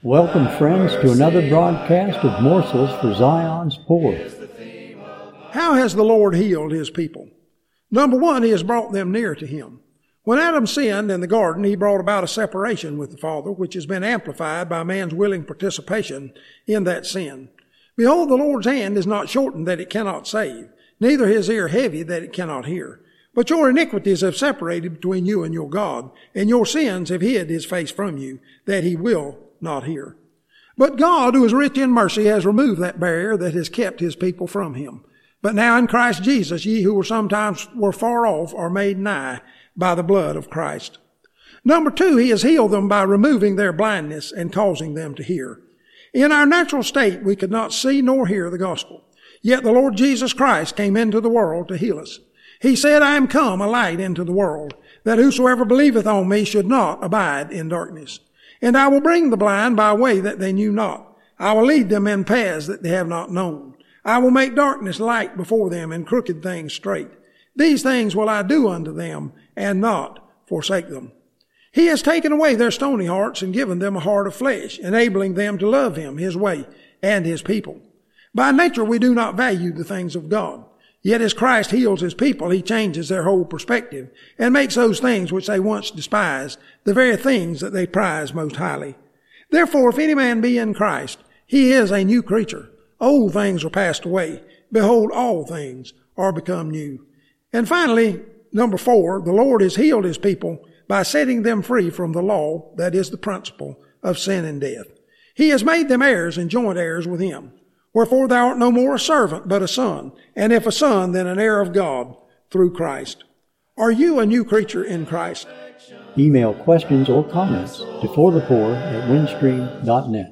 Welcome, friends, to another broadcast of Morsels for Zion's Poor. How has the Lord healed his people? Number one, he has brought them near to him. When Adam sinned in the garden, he brought about a separation with the Father, which has been amplified by man's willing participation in that sin. Behold, the Lord's hand is not shortened that it cannot save, neither his ear heavy that it cannot hear. But your iniquities have separated between you and your God, and your sins have hid his face from you, that he will not hear. But God, who is rich in mercy, has removed that barrier that has kept his people from him. But now in Christ Jesus, ye who sometimes were far off are made nigh by the blood of Christ. Number two, he has healed them by removing their blindness and causing them to hear. In our natural state, we could not see nor hear the gospel. Yet the Lord Jesus Christ came into the world to heal us. He said, I am come a light into the world, that whosoever believeth on me should not abide in darkness. And I will bring the blind by a way that they knew not. I will lead them in paths that they have not known. I will make darkness light before them and crooked things straight. These things will I do unto them and not forsake them. He has taken away their stony hearts and given them a heart of flesh, enabling them to love him, his way, and his people. By nature we do not value the things of God. Yet as Christ heals his people, he changes their whole perspective and makes those things which they once despised the very things that they prize most highly. Therefore, if any man be in Christ, he is a new creature. Old things are passed away. Behold, all things are become new. And finally, number four, the Lord has healed his people by setting them free from the law, that is the principle of sin and death. He has made them heirs and joint heirs with him. Wherefore thou art no more a servant, but a son, and if a son, then an heir of God through Christ. Are you a new creature in Christ? Email questions or comments to forthepoor@windstream.net.